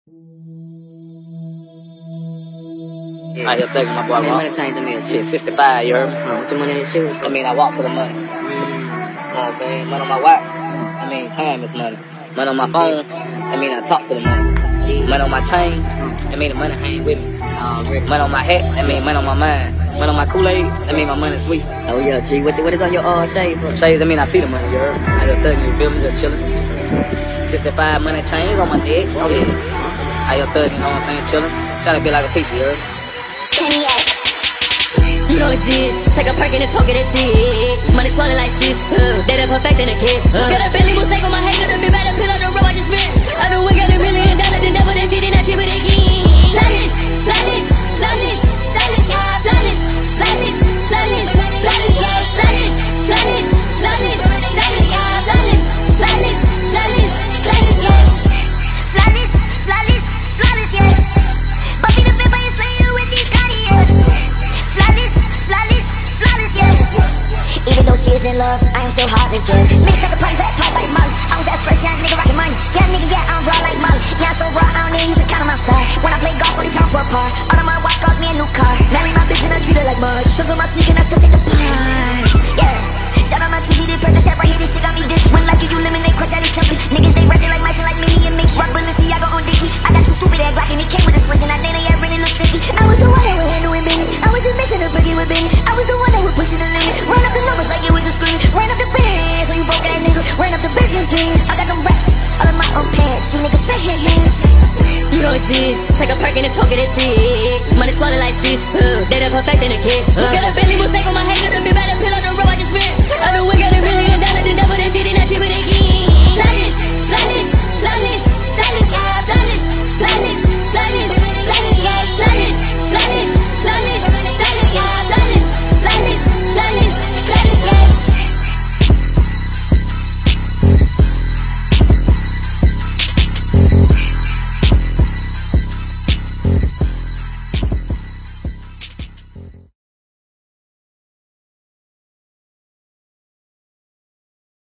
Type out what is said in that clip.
I hear thugging my boy. How much money changed to me? Shit, 65, you heard me? What your money in your shoes? I mean, I walk to the money. You know what I'm saying? Money on my watch. I mean, time is money. Money on my phone. I mean, I talk to the money. Money on my chain. I mean, the money hang with me. Money on my hat. I mean, money on my mind. Money on my Kool-Aid. I mean, my money's sweet. Oh yeah, G. What is on your shade, bro? Shades, I mean, I see the money, you heard? I hear thugging, you feel me? Just chillin'. 65 money chains on my neck. Oh yeah. I hear thugging, you know what I'm saying? Chillin'. Trying to be like a pizza, you heard? You know it's this. Take a perk and talk it, it's it. Money swallowed like this. They done perfecting a kid. Got a Bentley Mosaic on my head, got a big bad pill on the road I just spent. I know we got $1 million, the devil they see, they not cheap, but they again. Flawless, flawless, flawless, flawless, flawless, flawless, flawless, flawless, flawless, flawless, flawless, flawless, flawless, flawless, flawless, flawless, yeah. Flawless, flawless, flawless, yeah. Buffy the vampire slayer with these Cartiers. Flawless, flawless, flawless, yeah. Even though she is in love, I am still heartless, yeah. Niggas take a party back, pop like Molly. I was that fresh young nigga rockin' money. Yeah, nigga, yeah, I'm raw like Molly. Yeah, I'm so raw, I don't need use a condom outside. When I play golf, only time for a par. All of my watch cost me a new car. Marry my bitch and I treat her like much. Shows on my sneak and I still take the pies. Yeah. Shout out my tweety, this purpose, right here, this shit got me this. When like you eliminate, crush out his chunky. Niggas, they resting like mice and like Minnie and Mickey. Rock Balenciaga on Dickie. I got too stupid at Glock and it came with a switch. And I think they really look sticky. I was the one that would handle it, baby. I was just missing a boogie with Benny. I was the one that would push it the limit. Run up the numbers like it was a screen. Ran up the bands, so you broke that nigga. Ran up the business bands. I got them racks, all of my own pants. You niggas fake hands. You know it's this. Take a perk and talk it, it's it. Money swallowed like this. They done perfecting a kid. Got a Bentley Mosaic on my head, got a big bad pill on the road I just spent. I know we got $1 million, the devil they see, they not cheap, but they again. Flawless, flawless, flawless.